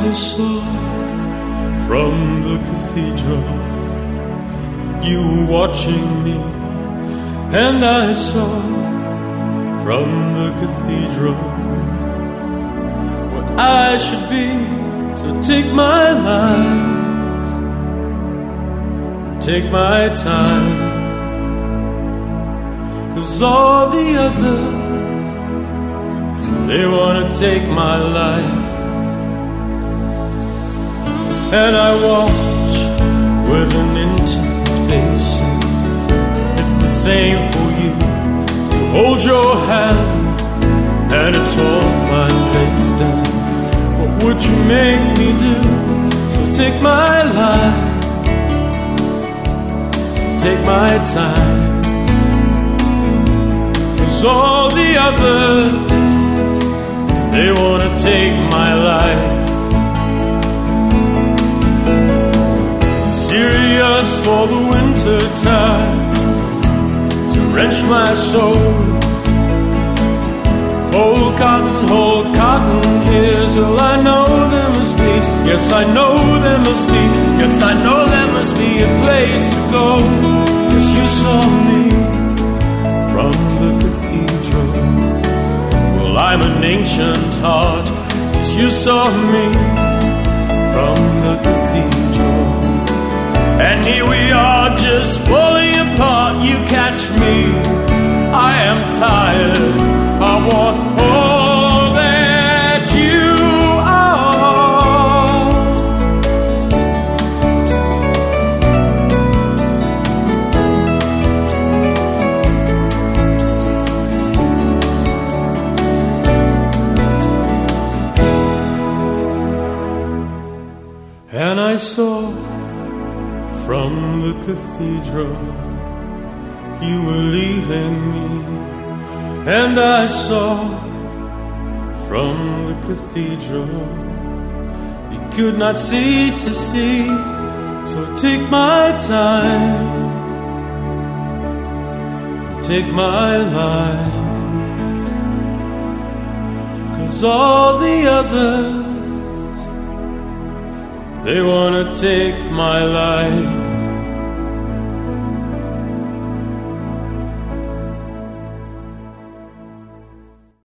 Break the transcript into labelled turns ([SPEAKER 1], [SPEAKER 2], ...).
[SPEAKER 1] I saw from the cathedral, you were watching me, and I saw from the cathedral what I should be. So take my life, take my time, 'cause all the others, they wanna take my life. And I watch with an intimation. It's the same for you. You hold your hand, and it's all fine faced down. What would you make me do? So take my life, take my time, 'cause all the others, they wanna take my life. Serious for the winter time, to wrench my soul. Hold cotton ears. Well, I know there must be, yes, I know there must be, yes, I know there must be a place to go. Yes, you saw me from the cathedral. Well, I'm an ancient heart. Yes, you saw me from the cathedral. And here we are, just falling apart. You catch me, I am tired. I want all that you are. And I saw from the cathedral, you were leaving me. And I saw from the cathedral, you could not see to see. So take my time, take my life, 'cause all the others, they wanna take my life.